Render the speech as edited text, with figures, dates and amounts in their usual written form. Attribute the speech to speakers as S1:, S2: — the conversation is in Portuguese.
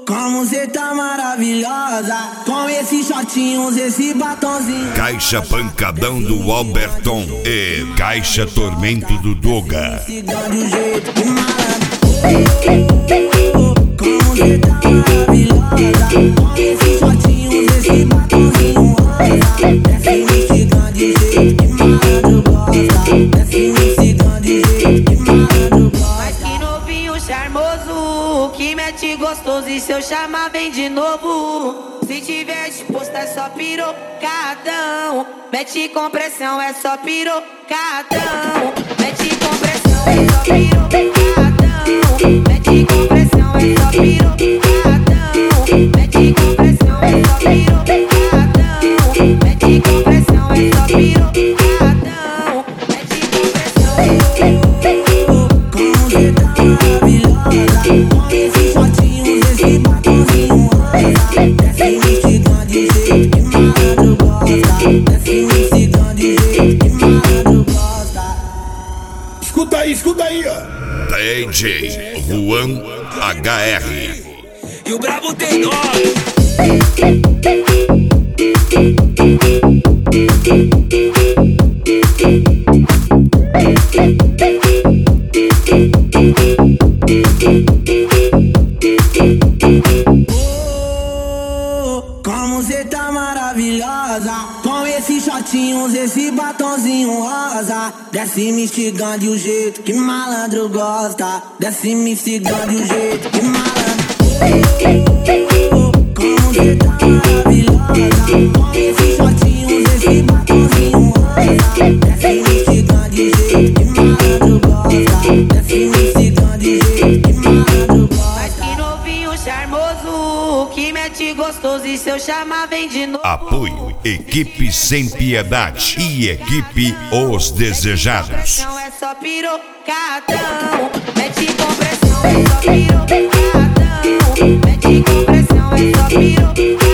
S1: Como cê tá maravilhosa, com esses shortinhos, esse batonzinho.
S2: Caixa pancadão do Alberton e Caixa Tormento do Doga.
S1: Do jeito que como cê tá maravilhosa, com esses shortinhos, esse batonzinho rosa. Desce me cigando de jeito que malandro gosta. Desce me cigando de jeito que malandro gosta.
S3: Mas que novinho charmoso, que mete gostoso e se eu chamar vem de novo. Se tiver disposto é só pirocadão. Mete com pressão é só pirocadão. Mete com pressão é só pirocadão. Mete com pressão é só pirocadão. Mete com pressão é só pirocadão. Mete com pressão é só pirocadão. Mete com pressão.
S1: Como cê tá maravilhosa, com esses shortinhos, esse batonzinho rosa. Desce me cigando de jeito que malandro gosta. Desce me cigando de jeito que malandro gosta.
S4: Escuta aí, ó.
S2: DJ Juan HR.
S5: E o brabo tem nome.
S1: Como cê tá maravilhosa, com esses shortinhos, esse batonzinho rosa. Desce me instigando de um jeito que malandro gosta. Desce me instigando de um jeito que malandro. Como cê tá maravilhosa, com esses shortinhos, esse batonzinho rosa. Desce me instigando de um jeito que malandro gosta. Desce me instigando de um jeito que malandro gosta.
S3: Mas que novinho charmoso, que mete gostoso e se eu chamar vem de novo.
S2: Apoio Equipe Sem Piedade e Equipe Os Desejados.
S3: Pressão é só pirocadão. Mete com pressão é só pirocadão. Mete com pressão é só pirocadão.